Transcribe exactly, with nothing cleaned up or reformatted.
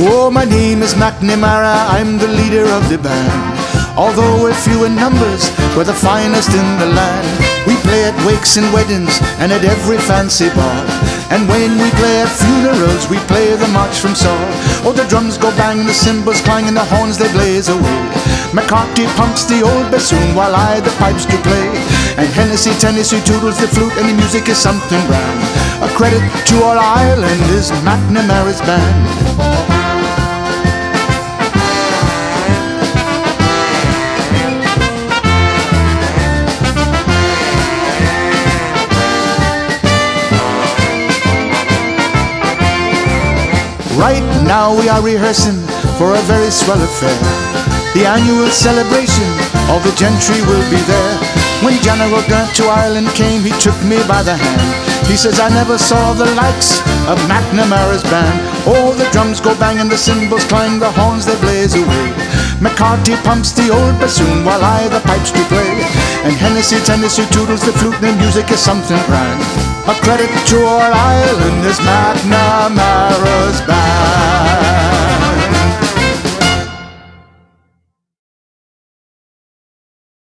Oh, my name is McNamara, I'm the leader of the band. Although we're few in numbers, we're the finest in the land. We play at wakes and weddings and at every fancy ball. And when we play at funerals, we play the march from Saul. Oh, the drums go bang, the cymbals clang, and the horns they blaze away. McCarthy pumps the old bassoon while I the pipes do play. And Hennessy, Tennessee toodles the flute, and the music is something grand. A credit to our island is McNamara's band. Right now we are rehearsing for a very swell affair. The annual celebration, all the gentry will be there. When General Grant to Ireland came, he took me by the hand. He says, I never saw the likes of McNamara's band. Oh, the drums go bang and the cymbals clang, the horns they blaze away. McCarthy pumps the old bassoon while I the pipes do play. And Hennessy, Tennessee toodles the flute, and the music is something grand. A credit to our island is McNamara's band.